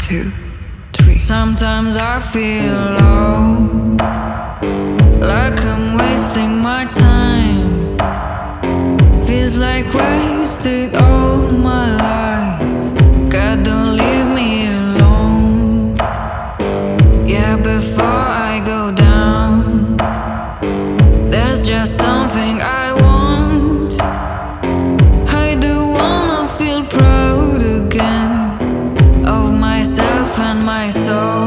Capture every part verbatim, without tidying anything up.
two, three. Sometimes I feel low, like I'm wasting my time. Feels like wasted all my life. God, don't leave me alone. Yeah, before I go down, there's just something I want. I do wanna feel proud again of myself and my soul.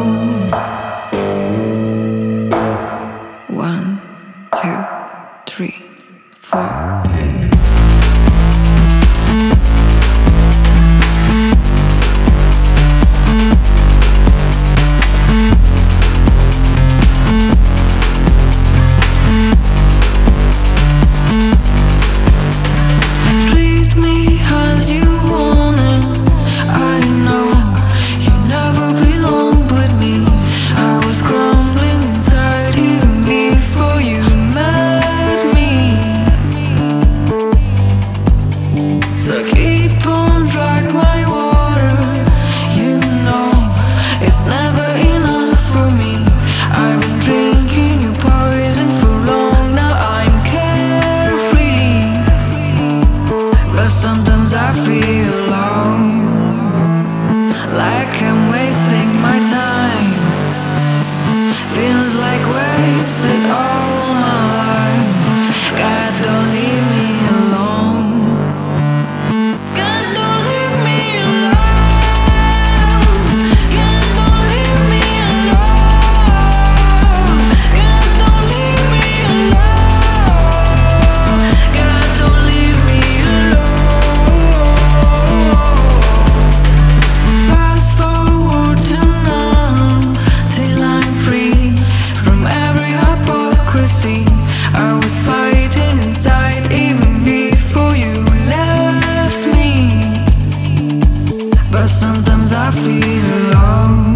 One, two, three, four. So keep on drag my water. You know it's never enough for me. I've been drinking your poison for long. Now I'm carefree, but sometimes I feel low, like I'm wasting my time. Feels like wasted all my life. God, don't leave me alone. I was fighting inside even before you left me, but sometimes I feel low.